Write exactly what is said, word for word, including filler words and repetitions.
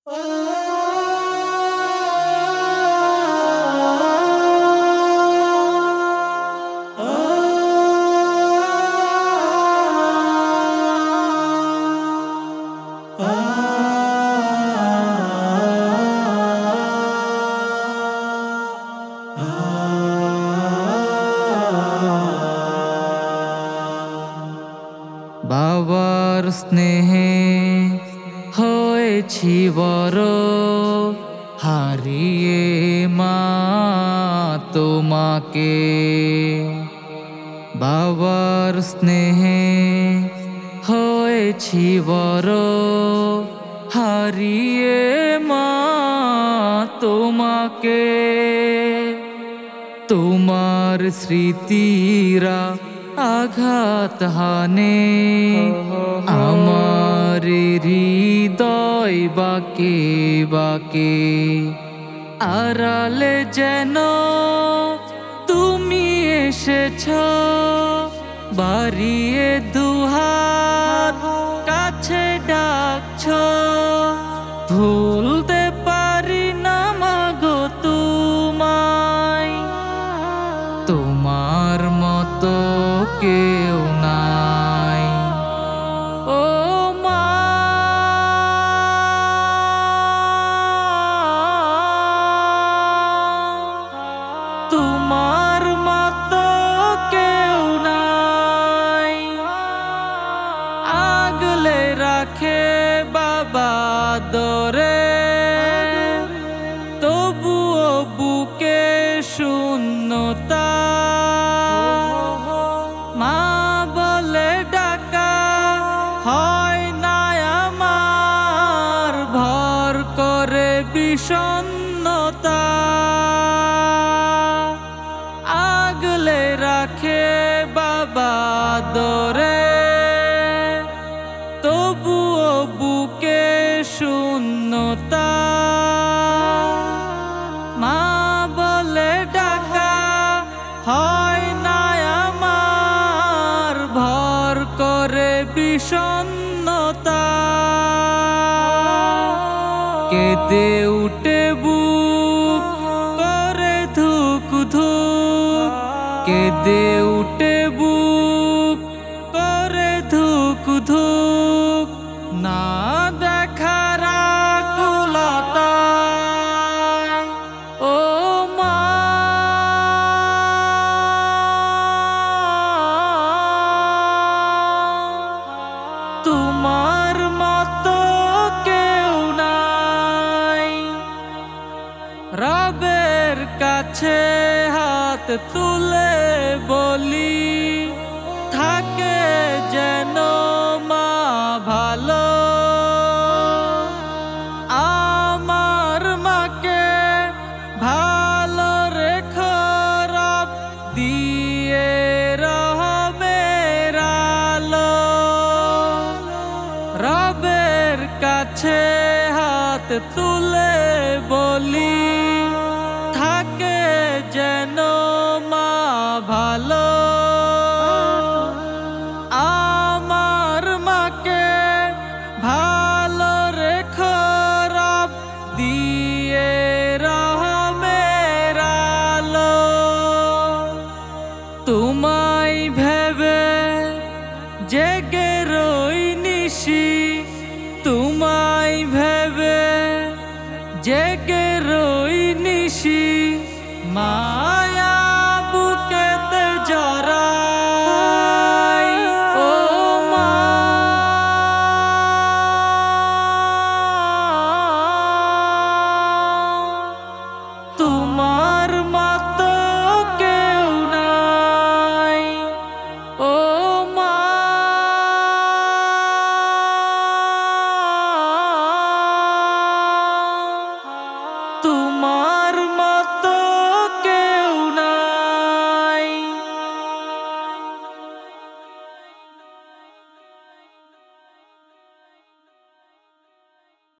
বাবার স্নেহে হয়েছি বড়, হারিয়ে মা তোমাকে। বাবার স্নেহে হয়েছি বড়, হারিয়ে মা তোমাকে। তোমার স্মৃতিরা আঘাত হানে আমার হৃদয় বাকে বাকে। আড়ালে যেন তুমি এসেছ, বাড়িয়ে দুহাত কাছে ডাকছ। ভুলতে পারি না মাগো তোমায়, তোমার মতো কেউ নাই। ও মা, তোমার মতো কেউ নাই। আগলে রাখে বাবা দরে, তবুও বুকে শূন্যতা। মা বলে ডাকা হয় না আমার, ভর করে বিষণ্ণতা। আগলে রাখে বাবা দরে, তবুও বুকে শূন্যতা। মা বলে ডাকা হয় না আমার, ভর করে বিষণ্ণতা। কেঁদে উঠে বুক করে ধুক ধুক, কেঁদে উঠে বুক করে ধুক ধুক। না দেখার আকুলতা, ও মা, তোমার মতো কেউ নাই। রবের কাছে হাত তুলে বলি, থাকে যেন মা ভালো। আমার মাকে ভালো রেখো রব, দিয়ে রহমের আলো। রবের কাছে হাত তুলে বলি, থাকে যেন মা ভালো। আমার মাকে ভালো রেখো রব, দিয়ে রহমের আলো। তোমায় ভেবে জেগে রই নিশি, তোমায় ভেবে জেগে